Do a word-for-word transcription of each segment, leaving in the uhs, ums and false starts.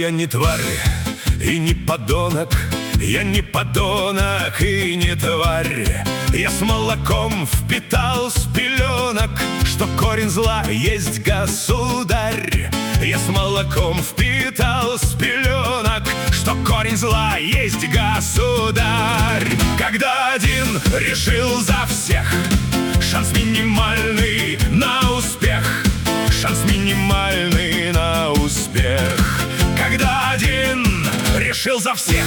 я не тварь и не подонок, я не подонок и не тварь. Я с молоком впитал с пеленок, что корень зла есть государь. Я с молоком впитал с пеленок, что корень зла есть государь. Когда один решил за всех, шанс минимальный на успех, шанс минимальный на успех. Когда один решил за всех.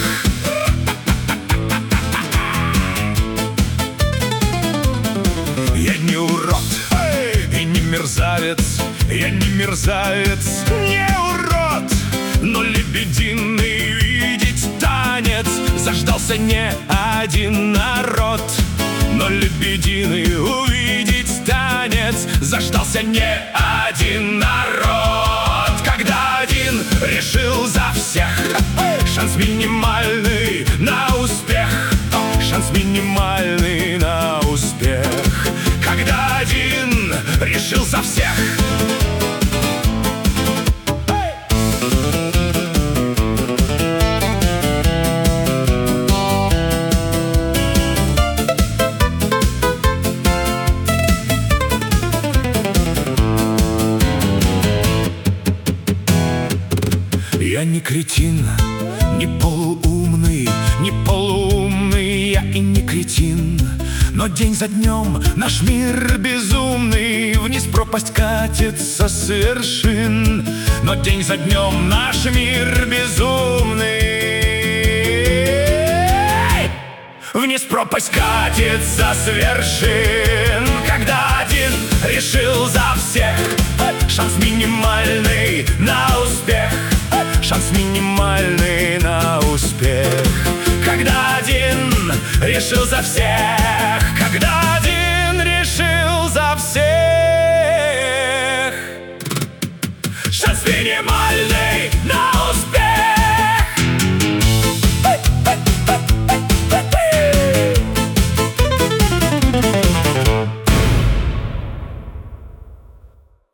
Я не урод и не мерзавец, я не мерзавец, не урод, но лебединый видеть танец заждался не один народ. Но лебединый увидеть танец заждался не один народ. Когда один решил за всех, шанс минимальный на успех, шанс минимальный на успех. Когда один решил за всех. Я не кретин, не полуумный, не полуумный, я и не кретин. Но день за днем наш мир безумный вниз пропасть катится с вершин. Но день за днем наш мир безумный вниз пропасть катится с вершин. Когда один решил за всех, шанс минимальный на успех, шанс минимальный на успех. Когда один решил за всех, когда один решил за всех.